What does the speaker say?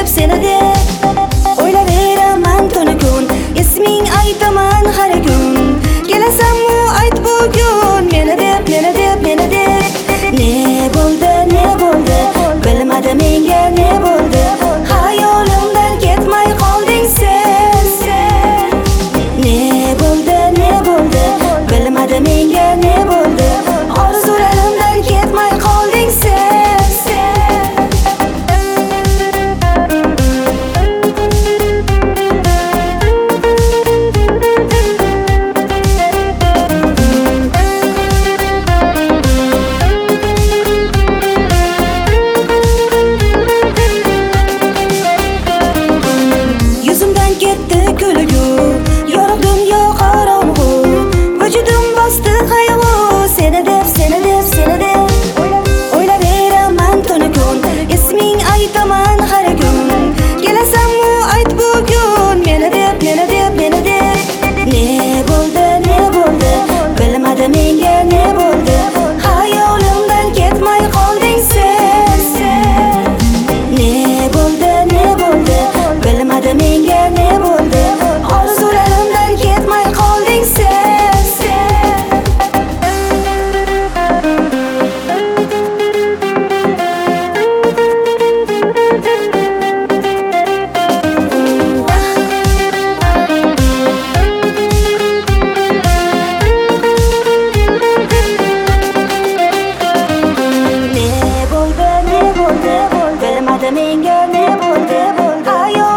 seni deb o'ylayveraman tunu kun. Isming aytaman har kun. Kelasanmi ayt bugun meni deb, meni deb, meni deb. Ne bo'ldi, ne bo'ldi? Bilmadim menga ne bo'ldi? Hayolimdan ketmay qolding sen. Ne bo'ldi, ne bo'ldi? Bilmadim menga ne bo'ldi? Orzularimdan ketmay qolding sen. Aytaman har kun. Kelasanmi ayt bugun meni deb, meni deb, meni deb. Ne bo'ldi, ne bo'ldi? Bilmadim menga ne bo'ldi? Hayolimdan ketmay qolding sen. Ne bo'ldi, ne bo'ldi? Bilmadim menga ne bo'ldi? Orzularimdan ketmay qolding sen. Menga ne bo'ldi? Hayolimdan